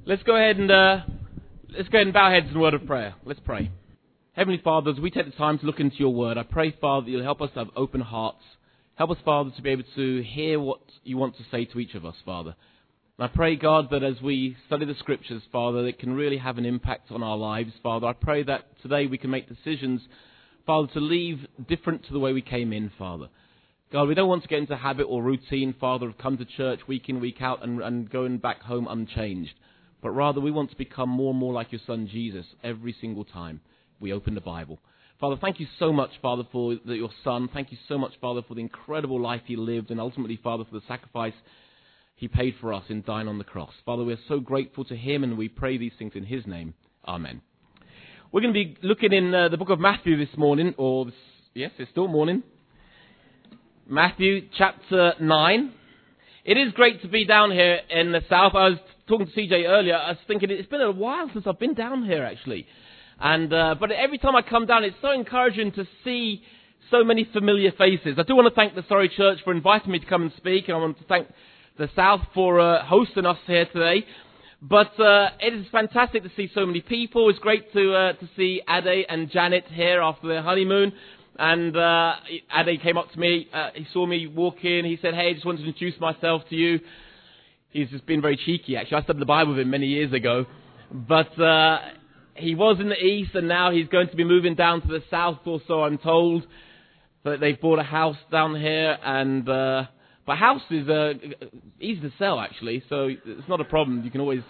Let's go ahead and bow our heads in a word of prayer. Let's pray. Heavenly Father, as we take the time to look into your word, I pray, Father, that you'll help us to have open hearts. Help us, Father, to be able to hear what you want to say to each of us, Father. And I pray, God, that as we study the Scriptures, Father, it can really have an impact on our lives, Father. I pray that today we can make decisions, Father, to leave different to the way we came in, Father. God, we don't want to get into habit or routine, Father, of come to church week in, week out and going back home unchanged. But rather, we want to become more and more like your Son, Jesus, every single time we open the Bible. Father, thank you so much, Father, for your Son. Thank you so much, Father, for the incredible life he lived, and ultimately, Father, for the sacrifice he paid for us in dying on the cross. Father, we're so grateful to him, and we pray these things in his name. Amen. We're going to be looking in the book of Matthew this morning, yes, it's still morning. Matthew chapter 9. It is great to be down here in the south. I was talking to CJ earlier. I was thinking it's been a while since I've been down here, actually. But every time I come down, it's so encouraging to see so many familiar faces. I do want to thank the Surrey Church for inviting me to come and speak, and I want to thank the South for hosting us here today. But it is fantastic to see so many people. It's great to see Ade and Janet here after their honeymoon. And Ade came up to me, he saw me walk in, he said, "Hey, I just wanted to introduce myself to you." He's just been very cheeky, actually. I studied the Bible with him many years ago. But he was in the east, and now he's going to be moving down to the south, or so I'm told. But they've bought a house down here, and but house is easy to sell, actually, so it's not a problem. You can always...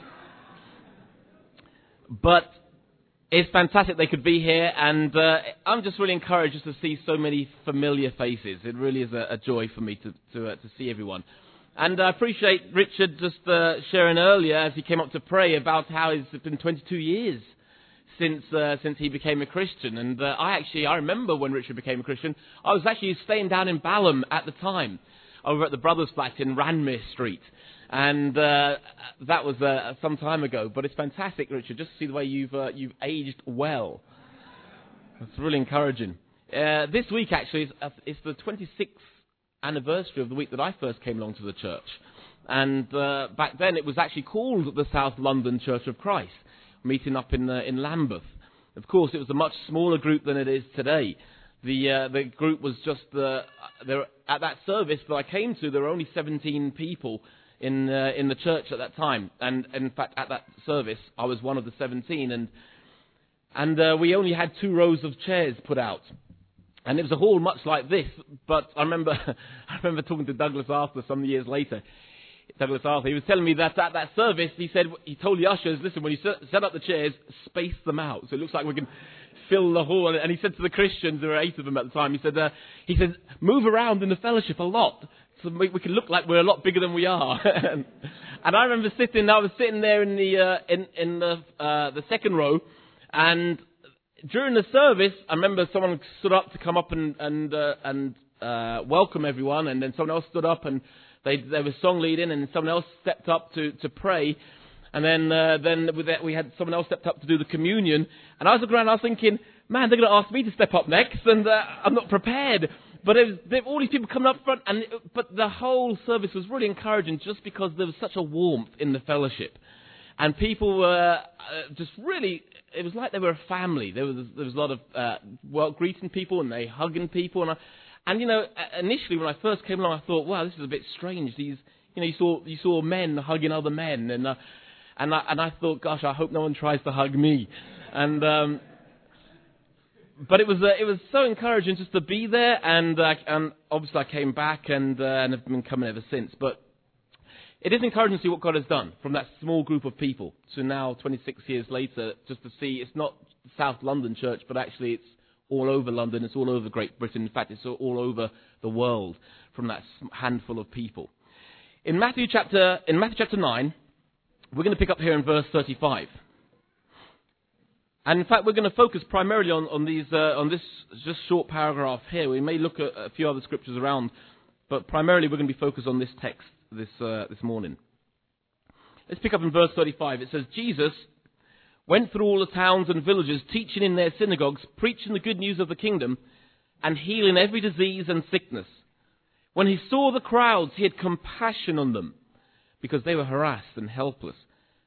But it's fantastic they could be here, and I'm just really encouraged just to see so many familiar faces. It really is a joy for me to see everyone. And I appreciate Richard just sharing earlier as he came up to pray about how it's been 22 years since he became a Christian. And I remember when Richard became a Christian. I was actually staying down in Balham at the time, over at the Brothers Flat in Ranmere Street. And that was some time ago. But it's fantastic, Richard, just to see the way you've aged well. It's really encouraging. This week, actually, it's the 26th anniversary of the week that I first came along to the church. And back then, it was actually called the South London Church of Christ, meeting up in Lambeth. Of course, it was a much smaller group than it is today. The group was just at that service that I came to, there were only 17 people in the church at that time, and in fact at that service I was one of the 17, and we only had 2 rows of chairs put out, and it was a hall much like this. But I remember talking to Douglas Arthur some years later. Douglas Arthur, he was telling me that at that service he told the ushers, listen, when you set up the chairs, space them out so it looks like we can fill the hall. And he said to the Christians, there were 8 of them at the time, he said move around in the fellowship a lot, so we can look like we're a lot bigger than we are. And I remember I was sitting there in the second row, and during the service, I remember someone stood up to come up and welcome everyone, and then someone else stood up and there was song leading, and someone else stepped up to pray, and then we had someone else stepped up to do the communion, and I was looking around, I was thinking, man, they're going to ask me to step up next, and I'm not prepared. But there were all these people coming up front, but the whole service was really encouraging just because there was such a warmth in the fellowship. And people were just really, it was like they were a family. There was a lot of greeting people, and they hugging people. And initially when I first came along, I thought, wow, this is a bit strange. You saw men hugging other men, and I thought, gosh, I hope no one tries to hug me. But it was so encouraging just to be there, and obviously I came back and have been coming ever since. But it is encouraging to see what God has done from that small group of people to now 26 years later, just to see it's not South London Church, but actually it's all over London, it's all over Great Britain. In fact, it's all over the world from that handful of people. In Matthew chapter 9, we're going to pick up here in verse 35. And in fact, we're going to focus primarily on this just short paragraph here. We may look at a few other scriptures around, but primarily we're going to be focused on this text this morning. Let's pick up in verse 35. It says, Jesus went through all the towns and villages, teaching in their synagogues, preaching the good news of the kingdom, and healing every disease and sickness. When he saw the crowds, he had compassion on them, because they were harassed and helpless,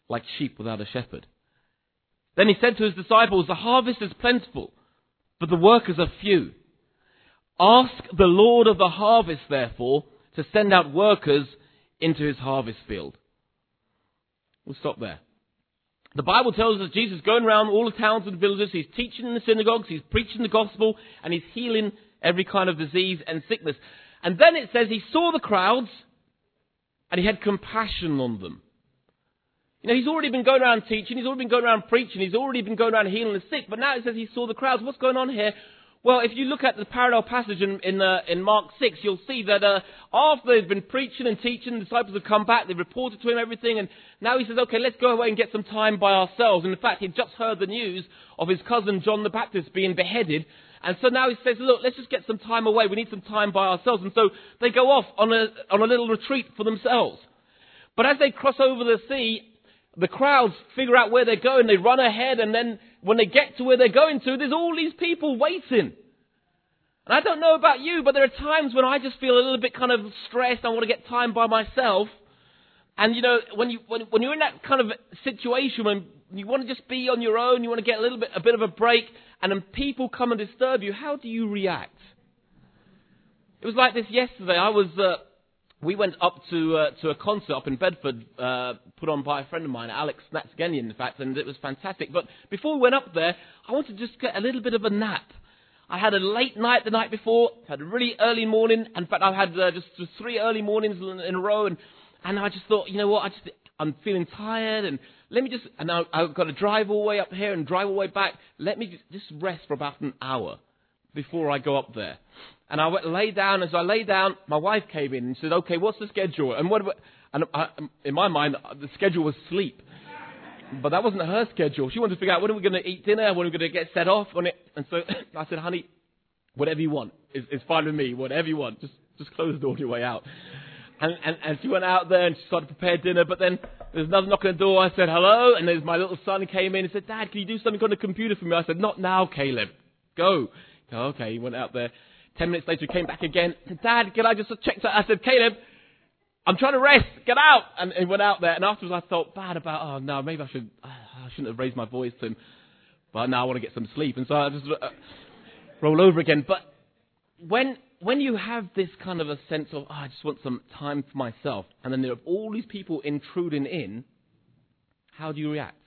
like sheep without a shepherd. Then he said to his disciples, the harvest is plentiful, but the workers are few. Ask the Lord of the harvest, therefore, to send out workers into his harvest field. We'll stop there. The Bible tells us Jesus is going around all the towns and villages. He's teaching in the synagogues. He's preaching the gospel. And he's healing every kind of disease and sickness. And then it says he saw the crowds and he had compassion on them. You know, he's already been going around teaching. He's already been going around preaching. He's already been going around healing the sick. But now it says he saw the crowds. What's going on here? Well, if you look at the parallel passage in Mark 6, you'll see that after they've been preaching and teaching, the disciples have come back, they've reported to him everything, and now he says, okay, let's go away and get some time by ourselves. And in fact, he'd just heard the news of his cousin John the Baptist being beheaded, and so now he says, look, let's just get some time away. We need some time by ourselves. And so they go off on a little retreat for themselves. But as they cross over the sea, the crowds figure out where they're going. They run ahead, and then when they get to where they're going to, there's all these people waiting. And I don't know about you, but there are times when I just feel a little bit kind of stressed. I want to get time by myself. And you know, when you're in that kind of situation, when you want to just be on your own, you want to get a bit of a break, and then people come and disturb you, how do you react? It was like this yesterday. We went up to a concert up in Bedford, put on by a friend of mine, Alex Natsgenian, in fact, and it was fantastic. But before we went up there, I wanted to just get a little bit of a nap. I had a late night the night before, had a really early morning. In fact, I've had just 3 early mornings in a row, and I just thought, you know what, I'm feeling tired, and I've got to drive all the way up here and drive all the way back. Let me just rest for about an hour before I go up there. And I went lay down. As I lay down, my wife came in and said, "Okay, what's the schedule?" And in my mind, the schedule was sleep. But that wasn't her schedule. She wanted to figure out when are we going to eat dinner, when are we going to get set off on it. And so I said, honey, whatever you want is fine with me. Whatever you want. Just close the door on your way out. And she went out there and she started to prepare dinner. But then there's another knock on the door. I said, hello. And there's my little son came in and said, Dad, can you do something on the computer for me? I said, not now, Caleb. Go. Okay, he went out there. 10 minutes later, he came back again. I said, Dad, can I just check that? I said, Caleb, I'm trying to rest. Get out. And he went out there. And afterwards, I felt bad about, oh, no, maybe I shouldn't have raised my voice to him. But now I want to get some sleep. And so I just roll over again. But when you have this kind of a sense of, I just want some time for myself, and then there are all these people intruding in, how do you react?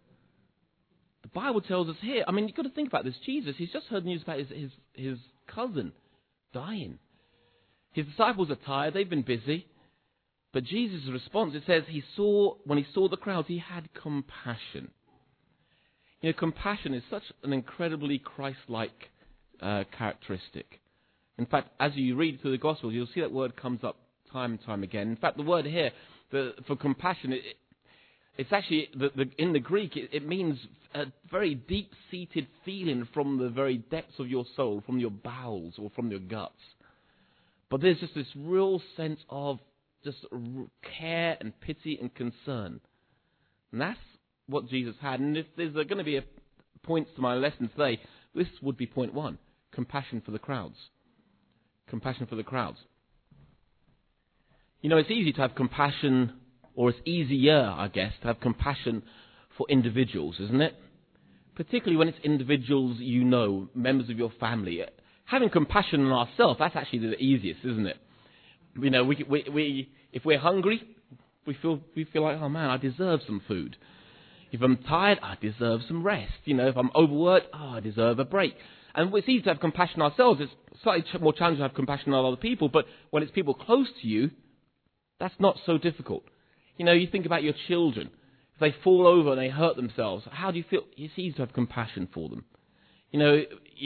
The Bible tells us here, I mean, you've got to think about this. Jesus, he's just heard news about his cousin dying. His disciples are tired. They've been busy. But Jesus' response, it says, when he saw the crowds, he had compassion. You know, compassion is such an incredibly Christ-like characteristic. In fact, as you read through the Gospels, you'll see that word comes up time and time again. In fact, the word here for compassion, it's actually, in the Greek, it means a very deep-seated feeling from the very depths of your soul, from your bowels or from your guts. But there's just this real sense of just care and pity and concern. And that's what Jesus had. And if there's going to be points to my lesson today, this would be point 1, compassion for the crowds. Compassion for the crowds. You know, it's easy to have compassion, or it's easier, I guess, to have compassion for individuals, isn't it? Particularly when it's individuals you know, members of your family. Having compassion on ourselves, that's actually the easiest, isn't it? You know, we if we're hungry, we feel like, oh man, I deserve some food. If I'm tired, I deserve some rest. You know, if I'm overworked, I deserve a break. And it's easy to have compassion on ourselves. It's slightly more challenging to have compassion on other people. But when it's people close to you, that's not so difficult. You know, you think about your children. If they fall over and they hurt themselves, how do you feel? It's easy to have compassion for them. You know,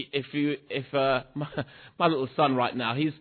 my little son right now, he's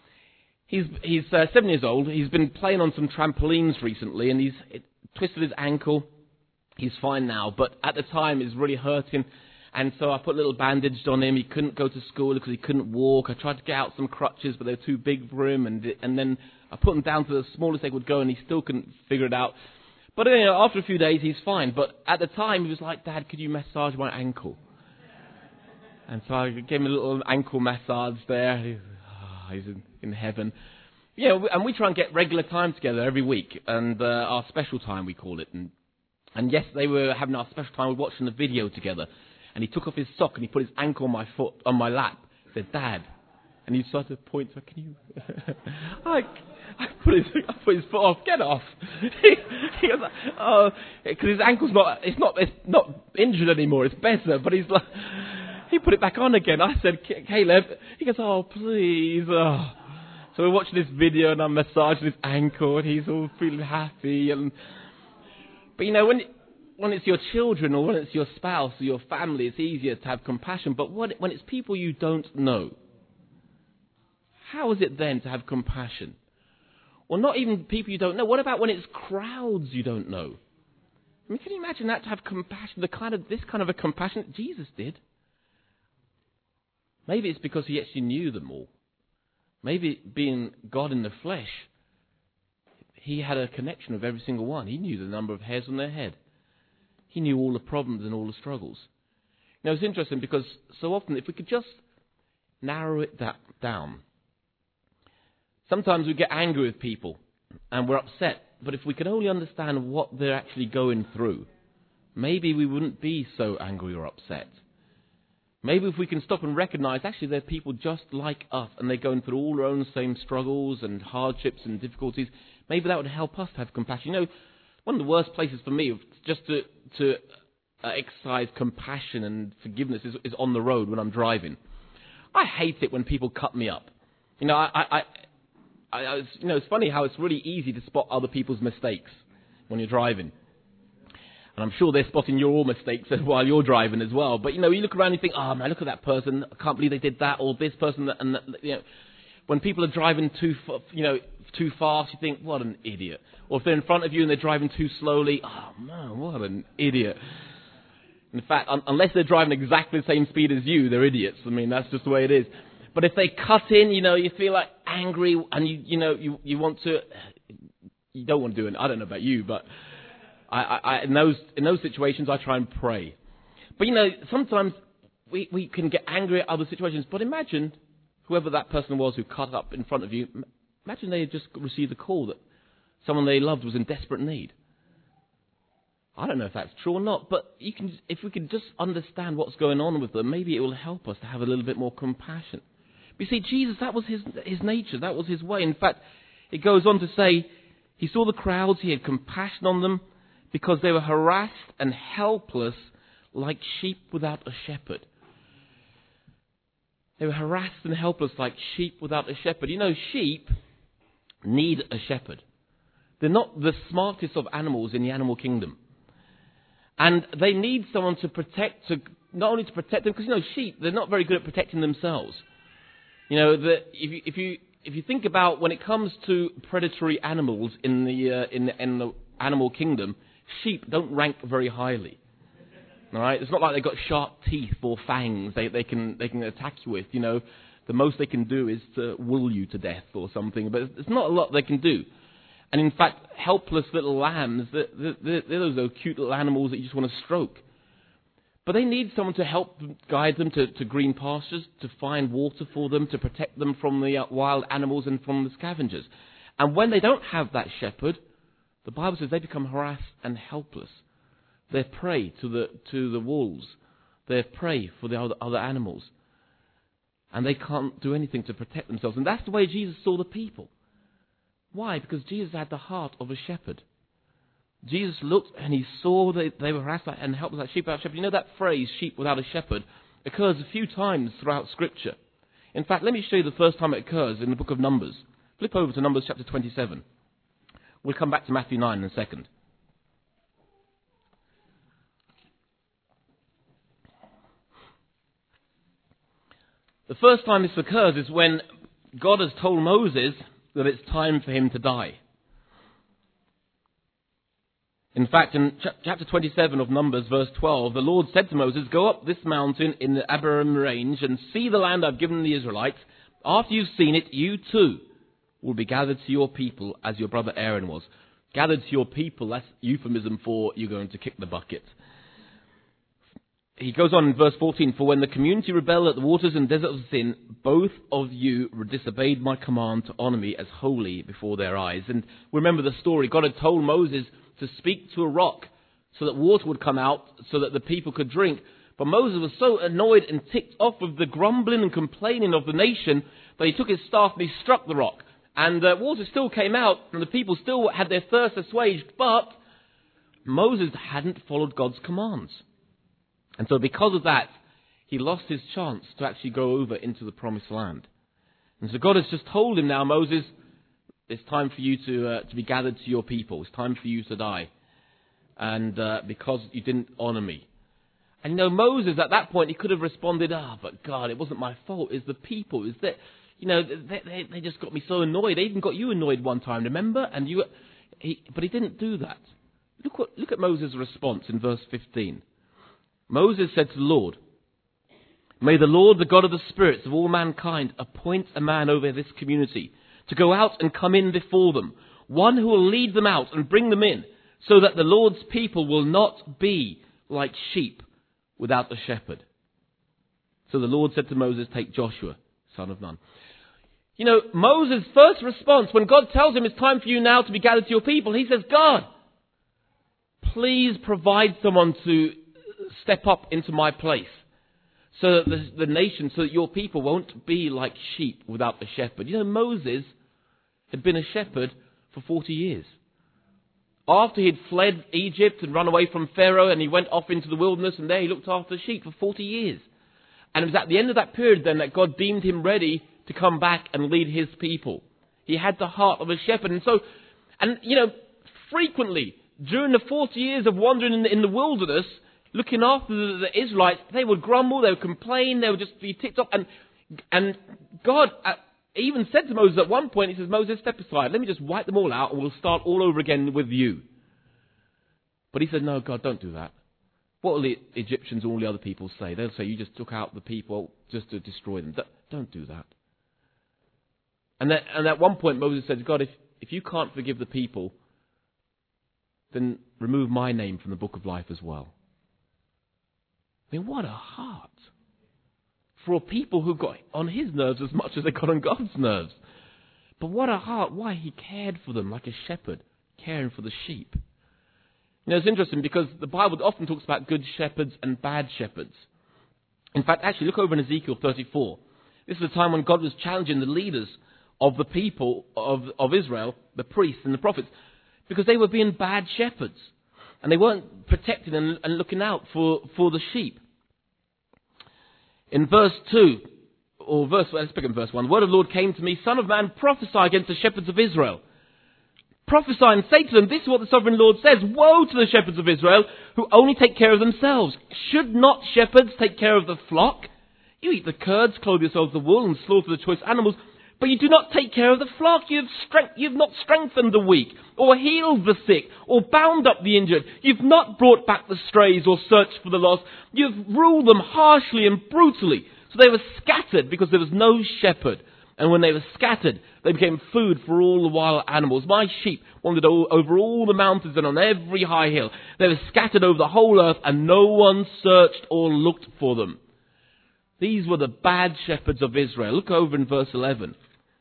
7 years old. He's been playing on some trampolines recently, and he's twisted his ankle. He's fine now, but at the time, it's really hurting. And so I put a little bandage on him. He couldn't go to school because he couldn't walk. I tried to get out some crutches, but they were too big for him. And then I put him down to the smallest they would go, and he still couldn't figure it out. But you know, after a few days, he's fine. But at the time, he was like, Dad, could you massage my ankle? And so I gave him a little ankle massage there. He's in heaven. Yeah, and we try and get regular time together every week. And our special time, we call it. And And yes, they were having our special time. We were watching the video together. And he took off his sock and he put his ankle on my foot, on my lap. He said, "Dad." And he started to point, so "Can you?" I put his foot off. "Get off." He was like, "Oh," because his ankle's it's not injured anymore. It's better. But he's like, he put it back on again. I said, "Caleb." He goes, "Oh, please." Oh. So we're watching this video and I'm massaging his ankle and he's all feeling happy. But you know, when it's your children or when it's your spouse or your family, it's easier to have compassion. But when it's people you don't know, how is it then to have compassion? Well, not even people you don't know. What about when it's crowds you don't know? I mean, can you imagine that, to have compassion, this kind of a compassion that Jesus did? Maybe it's because he actually knew them all. Maybe being God in the flesh, he had a connection with every single one. He knew the number of hairs on their head. He knew all the problems and all the struggles. Now, it's interesting because so often, if we could just narrow it down, sometimes we get angry with people and we're upset. But if we could only understand what they're actually going through, maybe we wouldn't be so angry or upset. Maybe if we can stop and recognize, actually, they're people just like us and they're going through all their own same struggles and hardships and difficulties, maybe that would help us to have compassion. You know, one of the worst places for me just to exercise compassion and forgiveness is on the road when I'm driving. I hate it when people cut me up. You know, it's funny how it's really easy to spot other people's mistakes when you're driving. And I'm sure they're spotting your mistakes while you're driving as well. But, you know, you look around and you think, "Oh, man, look at that person. I can't believe they did that." Or this person. And you know, when people are driving too fast, you think, "What an idiot." Or if they're in front of you and they're driving too slowly, "Oh, man, what an idiot." In fact, unless they're driving exactly the same speed as you, they're idiots. I mean, that's just the way it is. But if they cut in, you know, you feel like angry and you want to, you don't want to do it. I don't know about you, but in those situations, I try and pray. But, you know, sometimes we can get angry at other situations. But imagine whoever that person was who cut up in front of you, imagine they had just received a call that someone they loved was in desperate need. I don't know if that's true or not, but if we can just understand what's going on with them, maybe it will help us to have a little bit more compassion. But you see, Jesus, that was his nature, that was his way. In fact, it goes on to say, he saw the crowds, he had compassion on them, because they were harassed and helpless like sheep without a shepherd. They were harassed and helpless like sheep without a shepherd. You know, sheep need a shepherd. They're not the smartest of animals in the animal kingdom. And they need someone to not only to protect them, because, you know, sheep, they're not very good at protecting themselves. You know, if you think about when it comes to predatory animals in the animal kingdom, sheep don't rank very highly. All right, it's not like they've got sharp teeth or fangs they can attack you with. You know, the most they can do is to wool you to death or something. But it's not a lot they can do. And in fact, helpless little lambs, they're those cute little animals that you just want to stroke. But they need someone to help guide them to green pastures, to find water for them, to protect them from the wild animals and from the scavengers. And when they don't have that shepherd, the Bible says they become harassed and helpless. They're prey to the wolves. They're prey for the other animals. And they can't do anything to protect themselves. And that's the way Jesus saw the people. Why? Because Jesus had the heart of a shepherd. Jesus looked and he saw that they were harassed and helpless like sheep without a shepherd. You know that phrase, sheep without a shepherd, occurs a few times throughout Scripture. In fact, let me show you the first time it occurs in the book of Numbers. Flip over to Numbers chapter 27. We'll come back to Matthew 9 in a second. The first time this occurs is when God has told Moses that it's time for him to die. In fact, in chapter 27 of Numbers, verse 12, the Lord said to Moses, "Go up this mountain in the Abiram range and see the land I've given the Israelites. After you've seen it, you too will be gathered to your people as your brother Aaron was." Gathered to your people, that's euphemism for you're going to kick the bucket. He goes on in verse 14, "For when the community rebelled at the waters and desert of sin, both of you disobeyed my command to honor me as holy before their eyes." And remember the story. God had told Moses to speak to a rock so that water would come out so that the people could drink. But Moses was so annoyed and ticked off with the grumbling and complaining of the nation that he took his staff and he struck the rock. And water still came out, and the people still had their thirst assuaged, but Moses hadn't followed God's commands. And so because of that, he lost his chance to actually go over into the promised land. And so God has just told him now, Moses, it's time for you to be gathered to your people. It's time for you to die. And because you didn't honor me. And Moses at that point, he could have responded, but God, it wasn't my fault. It's the people. It's that, they just got me so annoyed. They even got you annoyed one time, remember? But he didn't do that. Look at Moses' response in verse 15. Moses said to the Lord, "May the Lord, the God of the spirits of all mankind, appoint a man over this community to go out and come in before them, one who will lead them out and bring them in, so that the Lord's people will not be like sheep without a shepherd." So the Lord said to Moses, "Take Joshua, son of Nun." Moses' first response when God tells him it's time for you now to be gathered to your people, he says, "God, please provide someone to step up into my place so that the nation, so that your people won't be like sheep without a shepherd." Moses had been a shepherd for 40 years. After he'd fled Egypt and run away from Pharaoh, and he went off into the wilderness, and there he looked after sheep for 40 years. And it was at the end of that period then that God deemed him ready to come back and lead his people. He had the heart of a shepherd. And frequently, during the 40 years of wandering in the wilderness, looking after the Israelites, they would grumble, they would complain, they would just be ticked off. And God even said to Moses at one point, he says, "Moses, step aside. Let me just wipe them all out and we'll start all over again with you." But he said, "No, God, don't do that. What will the Egyptians and all the other people say? They'll say you just took out the people just to destroy them. Don't do that." And at one point Moses said, "God, if you can't forgive the people, then remove my name from the book of life as well." I mean, what a heart for a people who got on his nerves as much as they got on God's nerves. But what a heart. Why? He cared for them like a shepherd caring for the sheep. It's interesting because the Bible often talks about good shepherds and bad shepherds. In fact, actually, look over in Ezekiel 34. This is the time when God was challenging the leaders of the people of Israel, the priests and the prophets, because they were being bad shepherds. And they weren't protecting and looking out for the sheep. In verse 2, let's pick up verse 1. "The word of the Lord came to me, Son of man, prophesy against the shepherds of Israel. Prophesy and say to them, this is what the sovereign Lord says. Woe to the shepherds of Israel who only take care of themselves. Should not shepherds take care of the flock? You eat the curds, clothe yourselves with wool, and slaughter the choice animals, but you do not take care of the flock. You've not strengthened the weak, or healed the sick, or bound up the injured. You've not brought back the strays, or searched for the lost. You've ruled them harshly and brutally. So they were scattered because there was no shepherd. And when they were scattered, they became food for all the wild animals. My sheep wandered over all the mountains and on every high hill. They were scattered over the whole earth, and no one searched or looked for them." These were the bad shepherds of Israel. Look over in verse 11.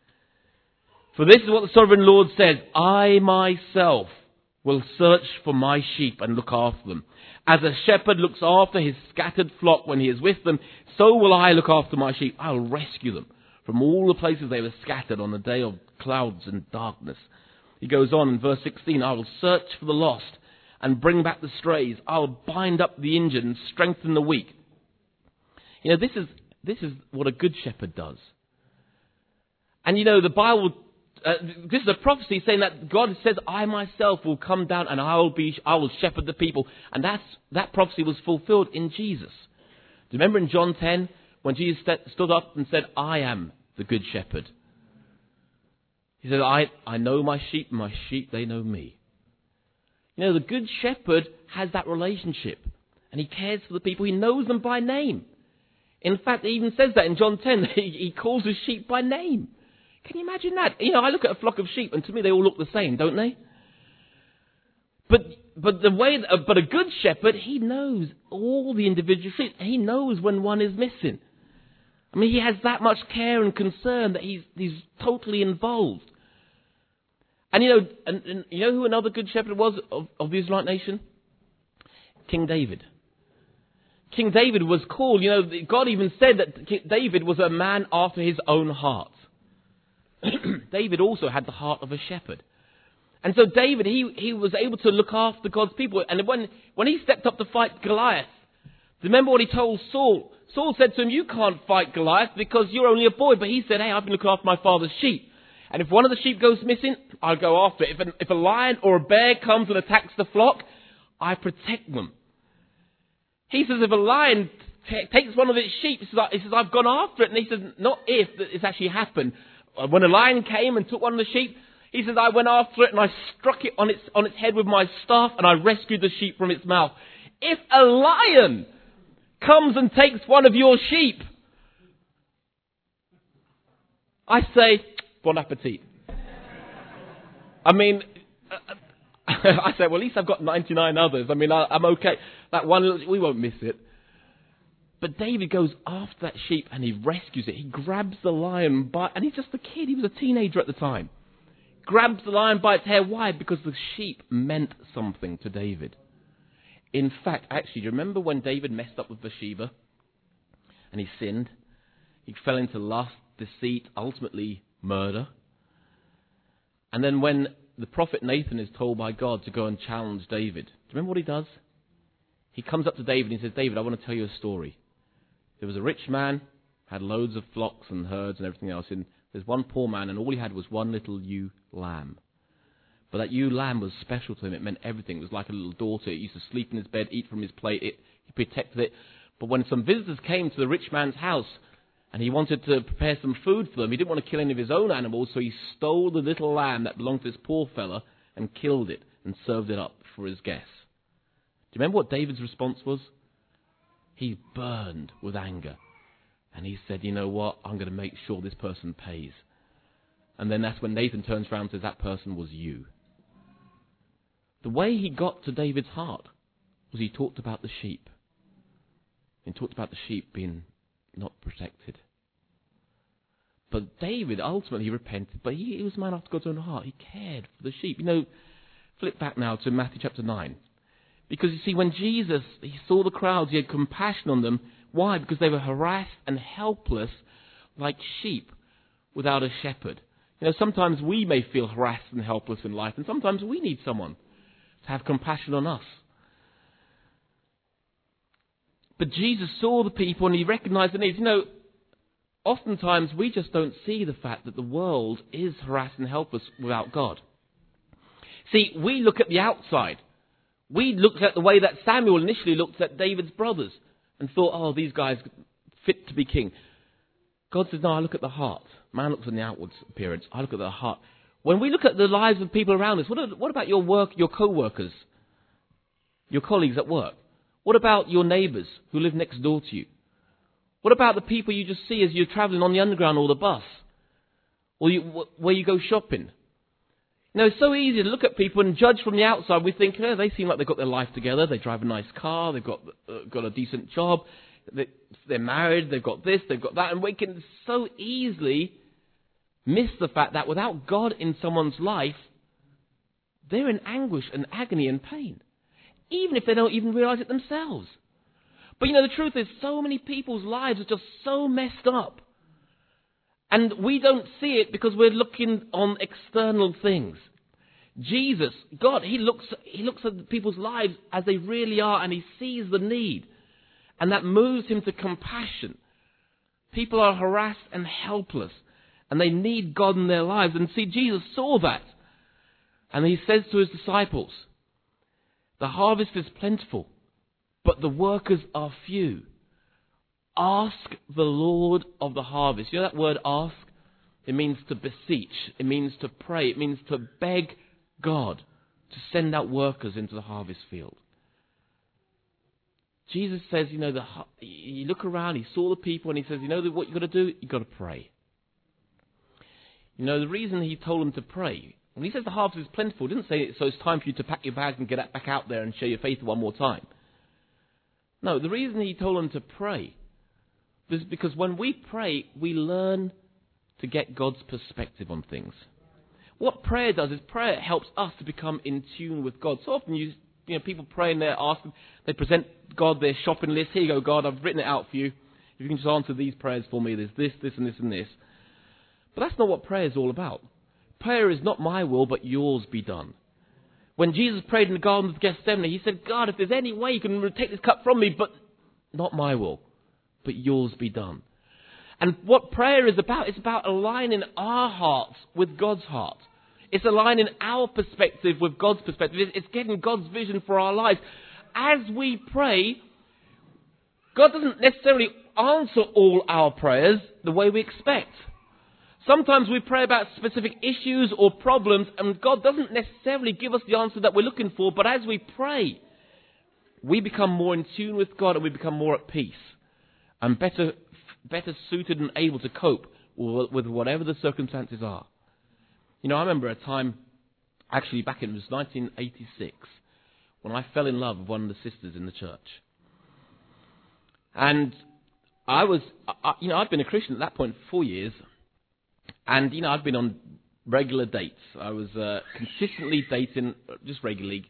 "For this is what the sovereign Lord says, I myself will search for my sheep and look after them. As a shepherd looks after his scattered flock when he is with them, so will I look after my sheep. I will rescue them from all the places they were scattered on the day of clouds and darkness." He goes on in verse 16, "I will search for the lost and bring back the strays. I will bind up the injured and strengthen the weak." This is what a good shepherd does. And the Bible, this is a prophecy saying that God says, "I myself will come down and I will shepherd the people." And that prophecy was fulfilled in Jesus. Do you remember in John 10 when Jesus stood up and said, "I am the good shepherd"? He said, I know my sheep, and my sheep, they know me. The good shepherd has that relationship, and he cares for the people. He knows them by name. In fact, he even says that in John 10, he calls his sheep by name. Can you imagine that? I look at a flock of sheep, and to me they all look the same, don't they? But a good shepherd, he knows all the individual sheep. He knows when one is missing. I mean, he has that much care and concern that he's totally involved. And you know who another good shepherd was of the Israelite nation? King David. King David was called, God even said that David was a man after his own heart. David also had the heart of a shepherd. And so David, he was able to look after God's people. And when he stepped up to fight Goliath, remember what he told Saul? Saul said to him, you can't fight Goliath because you're only a boy. But he said, hey, I've been looking after my father's sheep. And if one of the sheep goes missing, I'll go after it. If a lion or a bear comes and attacks the flock, I protect them. He says if a lion takes one of its sheep, he says, I've gone after it. And he says, not if, it's actually happened. When a lion came and took one of the sheep, he says, I went after it and I struck it on its head with my staff and I rescued the sheep from its mouth. If a lion comes and takes one of your sheep, I say, bon appetit. I mean, I say, well, at least I've got 99 others. I mean, I'm okay. That one, we won't miss it. But David goes after that sheep and he rescues it. He grabs the lion and he's just a kid. He was a teenager at the time. Grabs the lion by its hair. Why? Because the sheep meant something to David. In fact, actually, do you remember when David messed up with Bathsheba and he sinned? He fell into lust, deceit, ultimately murder. And then when the prophet Nathan is told by God to go and challenge David, do you remember what he does? He comes up to David and he says, David, I want to tell you a story. There was a rich man, had loads of flocks and herds and everything else. And there's one poor man, and all he had was one little ewe lamb. But that ewe lamb was special to him. It meant everything. It was like a little daughter. It used to sleep in his bed, eat from his plate. He protected it. But when some visitors came to the rich man's house, and he wanted to prepare some food for them, he didn't want to kill any of his own animals, so he stole the little lamb that belonged to this poor fella and killed it and served it up for his guests. Do you remember what David's response was? He burned with anger. And he said, you know what? I'm going to make sure this person pays. And then that's when Nathan turns around and says, that person was you. The way he got to David's heart was he talked about the sheep. He talked about the sheep being not protected. But David ultimately repented, but he was a man after God's own heart. He cared for the sheep. Flip back now to Matthew chapter 9. Because you see, when Jesus, he saw the crowds, he had compassion on them. Why? Because they were harassed and helpless like sheep without a shepherd. Sometimes we may feel harassed and helpless in life, and sometimes we need someone to have compassion on us. But Jesus saw the people and he recognized the needs. Oftentimes we just don't see the fact that the world is harassed and helpless without God. See, we look at the outside. We looked at the way that Samuel initially looked at David's brothers and thought, oh, these guys fit to be king. God says, no, I look at the heart. Man looks on the outward appearance. I look at the heart. When we look at the lives of people around us, what about your work, your co-workers, your colleagues at work? What about your neighbours who live next door to you? What about the people you just see as you're travelling on the underground or the bus? Or where you go shopping? It's so easy to look at people and judge from the outside. We think, they seem like they've got their life together. They drive a nice car. They've got a decent job. They're married. They've got this. They've got that. And we can so easily miss the fact that without God in someone's life, they're in anguish and agony and pain, even if they don't even realize it themselves. But the truth is, so many people's lives are just so messed up. And we don't see it because we're looking on external things. Jesus, God, He looks at people's lives as they really are, and He sees the need. And that moves Him to compassion. People are harassed and helpless, and they need God in their lives. And see, Jesus saw that. And He says to His disciples, the harvest is plentiful, but the workers are few. Ask the Lord of the harvest. You know that word ask? It means to beseech. It means to pray. It means to beg God to send out workers into the harvest field. Jesus says, you look around, He saw the people, and He says, what you've got to do? You've got to pray. The reason He told them to pray, when He says the harvest is plentiful, He didn't say, so it's time for you to pack your bags and get back out there and share your faith one more time. No, the reason He told them to pray is because when we pray, we learn to get God's perspective on things. What prayer does is prayer helps us to become in tune with God. So often you people praying there, asking, they present God their shopping list. Here you go, God, I've written it out for you. If you can just answer these prayers for me, there's this, this, and this, and this. But that's not what prayer is all about. Prayer is not my will, but yours be done. When Jesus prayed in the Garden of Gethsemane, he said, God, if there's any way you can take this cup from me, but not my will, but yours be done. And what prayer is about, it's about aligning our hearts with God's heart. It's aligning our perspective with God's perspective. It's getting God's vision for our lives. As we pray, God doesn't necessarily answer all our prayers the way we expect. Sometimes we pray about specific issues or problems, and God doesn't necessarily give us the answer that we're looking for, but as we pray, we become more in tune with God and we become more at peace and better suited and able to cope with whatever the circumstances are. I remember a time, actually back in 1986, when I fell in love with one of the sisters in the church. And I'd been a Christian at that point for 4 years. And, I'd been on regular dates. I was consistently dating, just regularly.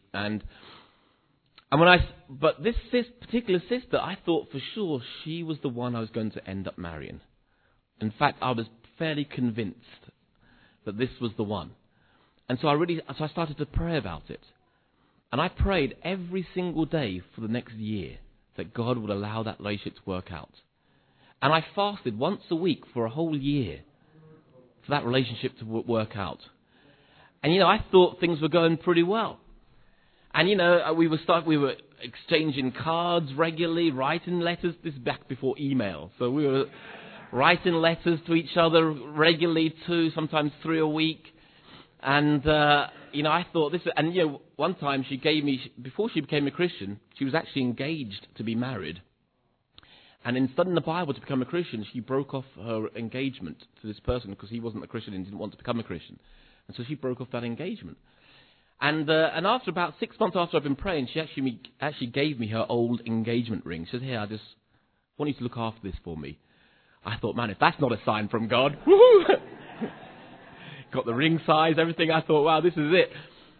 But this particular sister, I thought for sure she was the one I was going to end up marrying. In fact, I was fairly convinced that this was the one. And so I started to pray about it. And I prayed every single day for the next year that God would allow that relationship to work out. And I fasted once a week for a whole year for that relationship to work out. And, I thought things were going pretty well. And, we were exchanging cards regularly, writing letters. This is back before email. So we were writing letters to each other regularly, 2, sometimes 3 a week. And, I thought this... And, one time she gave me... Before she became a Christian, she was actually engaged to be married. And in studying the Bible to become a Christian, she broke off her engagement to this person because he wasn't a Christian and didn't want to become a Christian. And so she broke off that engagement. And after about 6 months after I've been praying, she actually gave me her old engagement ring. She said, "Here, I just want you to look after this for me." I thought, man, if that's not a sign from God, woohoo! Got the ring size, everything. I thought, wow, this is it.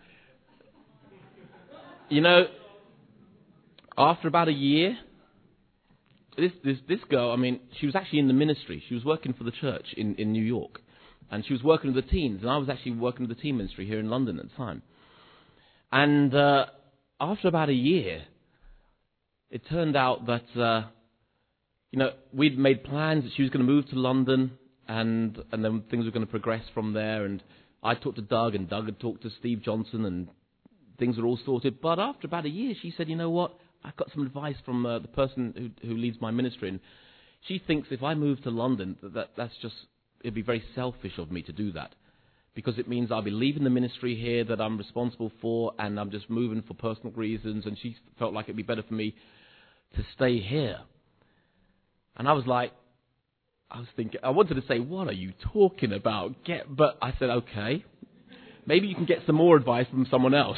After about a year, this girl, she was actually in the ministry. She was working for the church in New York. And she was working with the teens. And I was actually working with the teen ministry here in London at the time. And after about a year, it turned out that, we'd made plans that she was going to move to London. And then things were going to progress from there. And I talked to Doug, and Doug had talked to Steve Johnson, and things were all sorted. But after about a year, she said, "You know what? I've got some advice from the person who leads my ministry, and she thinks if I move to London, it'd be very selfish of me to do that, because it means I'll be leaving the ministry here that I'm responsible for, and I'm just moving for personal reasons, and she felt like it'd be better for me to stay here." And I was thinking, I wanted to say, "What are you talking about?" But I said, "Okay, maybe you can get some more advice from someone else,"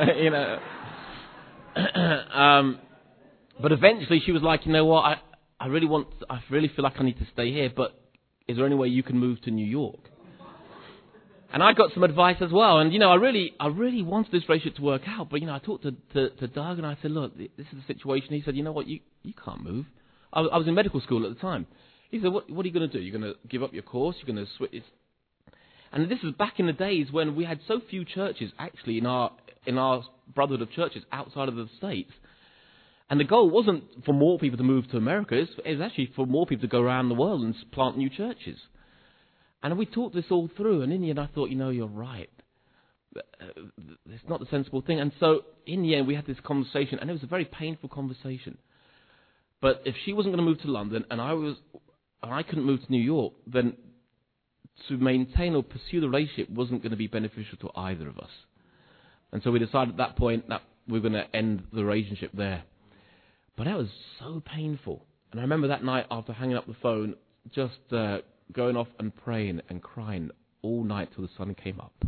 But eventually she was like, "You know what, I really feel like I need to stay here, but is there any way you can move to New York?" And I got some advice as well. And, I really wanted this relationship to work out. But, I talked to Doug, and I said, "Look, this is the situation." He said, "You know what, you can't move." I was in medical school at the time. He said, what are you going to do? You're going to give up your course? You're going to switch? And this was back in the days when we had so few churches, actually, in our brotherhood of churches outside of the States. And the goal wasn't for more people to move to America. It was actually for more people to go around the world and plant new churches. And we talked this all through. And in the end, I thought, you're right. It's not the sensible thing. And so in the end, we had this conversation. And it was a very painful conversation. But if she wasn't going to move to London and I couldn't move to New York, then to maintain or pursue the relationship wasn't going to be beneficial to either of us. And so we decided at that point that we were going to end the relationship there. But that was so painful. And I remember that night after hanging up the phone, just going off and praying and crying all night till the sun came up.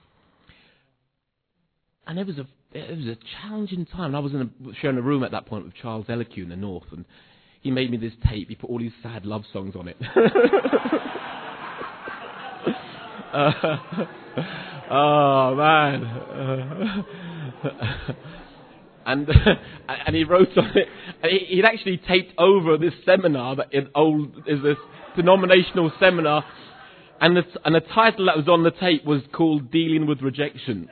And it was a challenging time. And I was sharing a room at that point with Charles Elicu in the North, and he made me this tape. He put all these sad love songs on it. Oh, man. And and he wrote on it, and he'd actually taped over this seminar that is this denominational seminar, and the title that was on the tape was called Dealing with Rejection.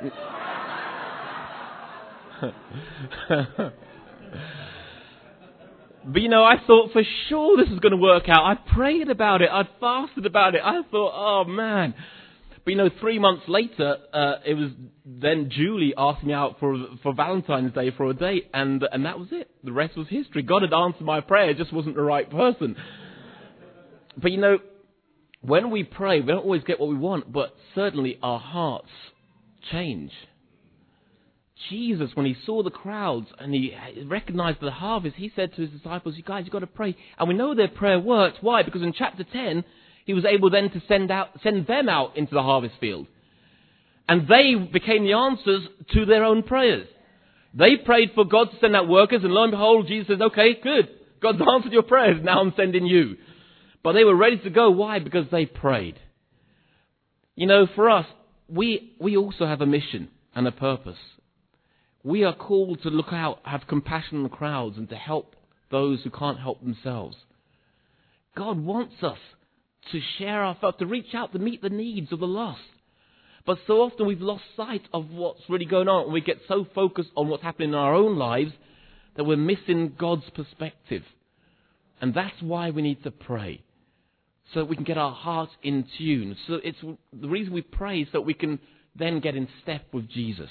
But I thought for sure this was going to work out. I prayed about it. I fasted about it. I thought, oh man. But 3 months later, it was then Julie asked me out for Valentine's Day for a date, and that was it. The rest was history. God had answered my prayer, just wasn't the right person. But when we pray, we don't always get what we want, but certainly our hearts change. Jesus, when he saw the crowds and he recognized the harvest, he said to his disciples, you guys, you've got to pray. And we know their prayer worked. Why? Because in chapter 10, he was able then to send them out into the harvest field. And they became the answers to their own prayers. They prayed for God to send out workers, and lo and behold, Jesus says, okay, good. God's answered your prayers, now I'm sending you. But they were ready to go. Why? Because they prayed. For us, we also have a mission and a purpose. We are called to look out, have compassion on the crowds, and to help those who can't help themselves. God wants us to share our faith, to reach out, to meet the needs of the lost. But so often we've lost sight of what's really going on, and we get so focused on what's happening in our own lives that we're missing God's perspective. And that's why we need to pray, so that we can get our hearts in tune. So it's the reason we pray, so that we can then get in step with Jesus.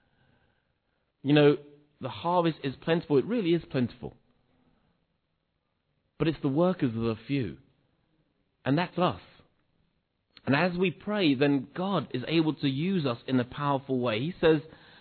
The harvest is plentiful. It really is plentiful. But it's the workers that are few. And that's us. And as we pray, then God is able to use us in a powerful way. He says,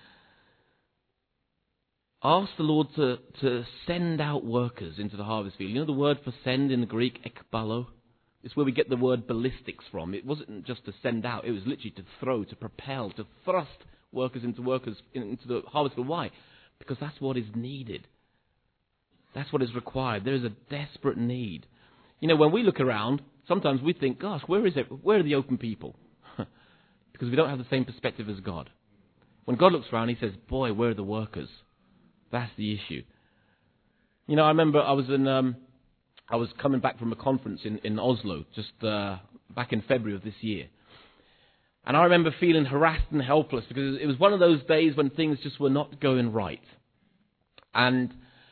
ask the Lord to send out workers into the harvest field. The word for send in the Greek, ekbalo, it's where we get the word ballistics from. It wasn't just to send out. It was literally to throw, to propel, to thrust workers into the harvest field. Why? Because that's what is needed. That's what is required. There is a desperate need. When we look around, sometimes we think, gosh, where is it? Where are the open people? Because we don't have the same perspective as God. When God looks around, he says, boy, where are the workers? That's the issue. I remember I was coming back from a conference in Oslo, just back in February of this year. And I remember feeling harassed and helpless, because it was one of those days when things just were not going right. And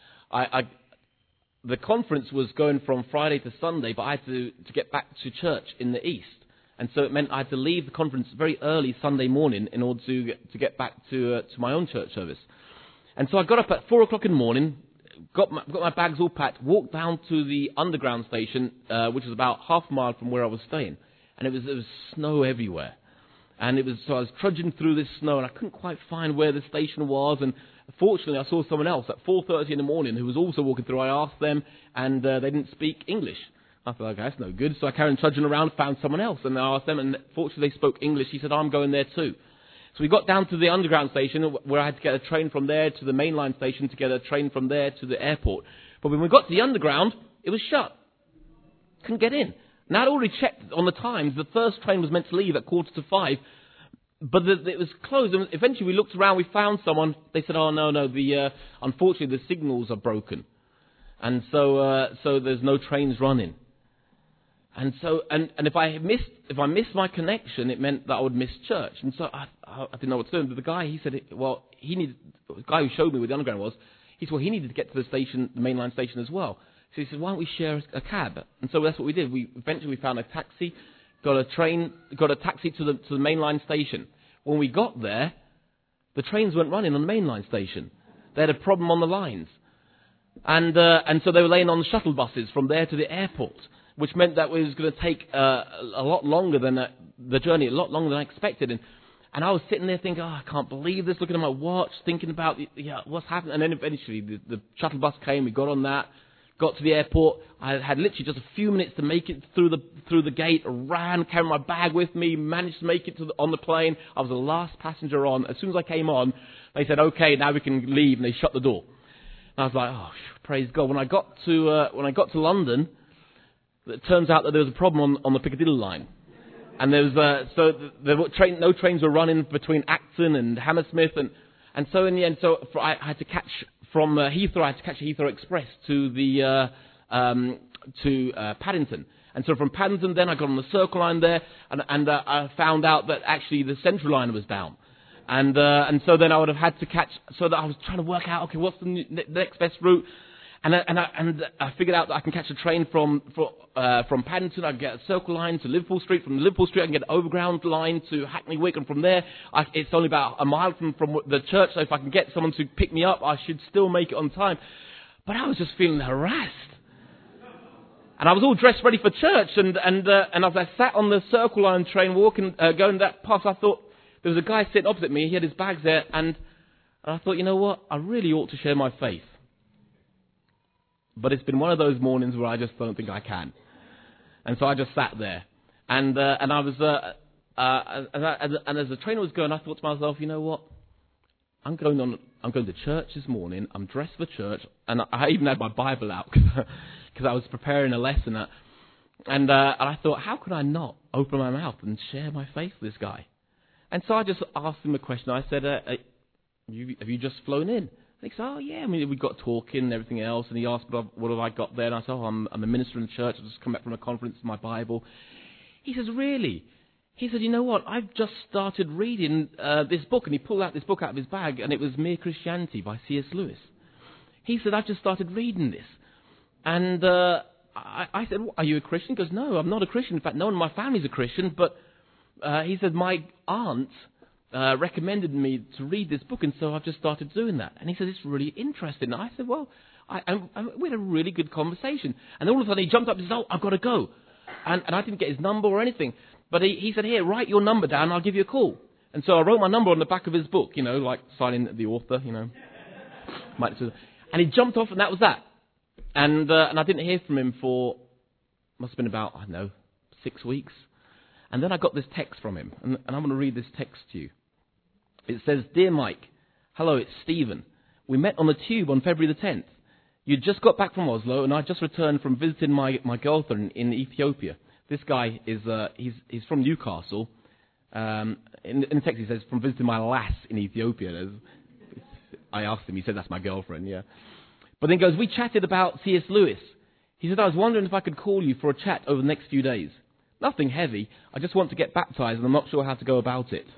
the conference was going from Friday to Sunday, but I had to get back to church in the east. And so it meant I had to leave the conference very early Sunday morning in order to get back to my own church service. And so I got up at 4 o'clock in the morning, got my bags all packed, walked down to the underground station, which was about half a mile from where I was staying. And it was snow everywhere. And so I was trudging through this snow, and I couldn't quite find where the station was. And fortunately, I saw someone else at 4:30 in the morning who was also walking through. I asked them, and they didn't speak English. I thought, okay, that's no good. So I carried on trudging around, found someone else, and I asked them, and fortunately they spoke English. He said, I'm going there too. So we got down to the underground station, where I had to get a train from there to the mainline station, to get a train from there to the airport. But when we got to the underground, it was shut. Couldn't get in. Now, I'd already checked on the times. The first train was meant to leave at 4:45, but it was closed. And eventually, we looked around. We found someone. They said, "Oh no, unfortunately, the signals are broken, and so there's no trains running." And so, and if I missed my connection, it meant that I would miss church. And so I didn't know what to do. But the guy, he said, the guy who showed me where the underground was, he said, he needed to get to the station, the mainline station as well. So he said, why don't we share a cab? And so that's what we did. We eventually found a taxi, got a taxi to the mainline station. When we got there, the trains weren't running on the mainline station. They had a problem on the lines. And so they were laying on the shuttle buses from there to the airport, which meant that it was going to take a lot longer than the journey, a lot longer than I expected. And I was sitting there thinking, I can't believe this, looking at my watch, thinking about what's happening. And then eventually the shuttle bus came, we got on that, got to the airport. I had literally just a few minutes to make it through the gate, ran, carried my bag with me, managed to make it on the plane. I was the last passenger on. As soon as I came on, they said, okay, now we can leave, and they shut the door. And I was like, praise God. When I got to London, it turns out that there was a problem on the Piccadilly line. And there was no trains were running between Acton and Hammersmith, and And so in the end, I had to catch from Heathrow. I had to catch a Heathrow Express to the Paddington. And so from Paddington, then I got on the Circle line there, and I found out that actually the Central line was down. And so then I would have had to catch. So that I was trying to work out, okay, what's the next best route? And I figured out that I can catch a train from Paddington. I can get a Circle line to Liverpool Street. From Liverpool Street, I can get an Overground line to Hackney Wick, and from there, it's only about a mile from the church. So if I can get someone to pick me up, I should still make it on time. But I was just feeling harassed, and I was all dressed ready for church. And as I sat on the Circle line train, going that past, I thought there was a guy sitting opposite me. He had his bags there, and I thought, you know what? I really ought to share my faith. But it's been one of those mornings where I just don't think I can, and so I just sat there, and I was, and as the train was going, I thought to myself, you know what? I'm going to church this morning. I'm dressed for church, and I even had my Bible out because I was preparing a lesson, and I thought, how could I not open my mouth and share my faith with this guy? And so I just asked him a question. I said, have you just flown in? And he said, oh, yeah, I mean, we got talking and everything else. And he asked, what have I got there? And I said, oh, I'm a minister in the church. I've just come back from a conference in my Bible. He says, really? He said, you know what? I've just started reading this book. And he pulled out this book out of his bag, and it was Mere Christianity by C.S. Lewis. He said, I've just started reading this. And I said, well, are you a Christian? He goes, no, I'm not a Christian. In fact, no one in my family's a Christian. But he said, my aunt recommended me to read this book, and so I've just started doing that. And he said, it's really interesting. And I said, well, we had a really good conversation. And all of a sudden he jumped up and said, oh, I've got to go. And I didn't get his number or anything. But he said, here, write your number down, and I'll give you a call. And so I wrote my number on the back of his book, you know, like signing the author, you know. And he jumped off, and that was that. And I didn't hear from him for, must have been about, I don't know, 6 weeks. And then I got this text from him, and I'm going to read this text to you. It says, Dear Mike, hello, it's Stephen. We met on the tube on February the 10th. You just got back from Oslo, and I just returned from visiting my girlfriend in Ethiopia. This guy is he's from Newcastle. In the text he says, from visiting my lass in Ethiopia. I asked him, he said, that's my girlfriend, yeah. But then he goes, we chatted about C.S. Lewis. He said, I was wondering if I could call you for a chat over the next few days. Nothing heavy. I just want to get baptized, and I'm not sure how to go about it.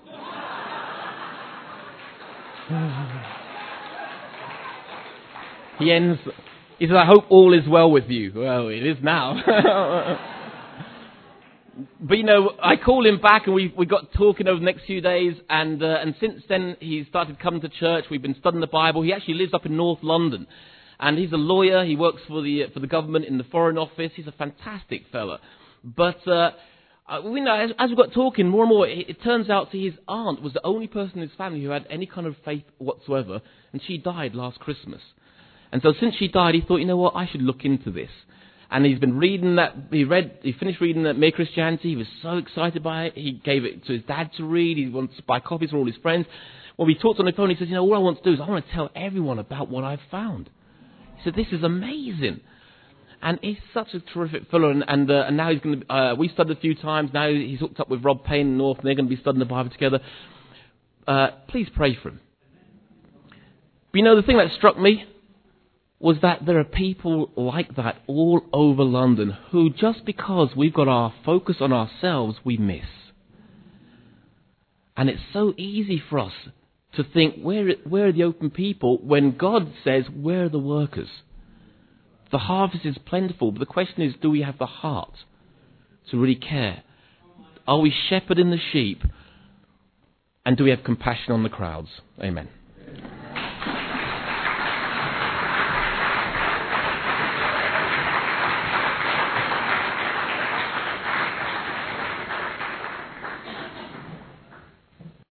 He ends, he says, I hope all is well with you. Well, it is now. But, you know, I called him back, and we got talking over the next few days, and since then he started coming to church. We've been studying the Bible. He actually lives up in North London, and he's a lawyer. He works for the government in the Foreign Office. He's a fantastic fella. But we know, as we got talking more and more, it turns out his aunt was the only person in his family who had any kind of faith whatsoever, and she died last Christmas. And so since she died, he thought, you know what, I should look into this. And he's been reading that. He finished reading that Mere Christianity. He was so excited by it. He gave it to his dad to read. He wants to buy copies for all his friends. When we talked on the phone, he says, you know, all I want to do is I want to tell everyone about what I've found. He said, this is amazing. And he's such a terrific fellow, and now he's going to. We've studied a few times. Now he's hooked up with Rob Payne in North, and they're going to be studying the Bible together. Please pray for him. But you know, the thing that struck me was that there are people like that all over London who, just because we've got our focus on ourselves, we miss. And it's so easy for us to think, where are the open people, when God says, where are the workers? The harvest is plentiful, but the question is, do we have the heart to really care? Are we shepherding the sheep? And do we have compassion on the crowds? Amen.